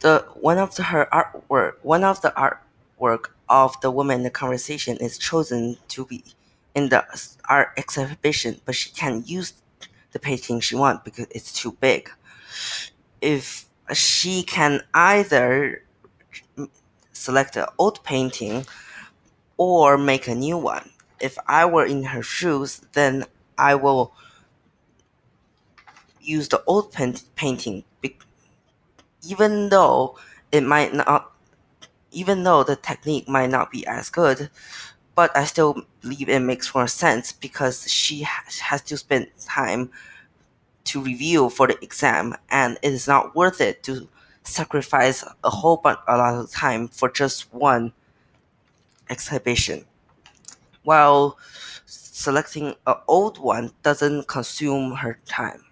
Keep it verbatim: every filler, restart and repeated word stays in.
The one of the, her artwork, one of the artwork of the woman in the conversation is chosen to be in the art exhibition, but she can't use the painting she wants because it's too big. If she can either select an old painting or make a new one. If I were in her shoes, then I will use the old paint- painting, even though it might not, even though the technique might not be as good. But I still believe it makes more sense because she has to spend time to review for the exam, and it is not worth it to sacrifice a whole bunch, a lot of time for just one exhibition. While selecting an old one doesn't consume her time.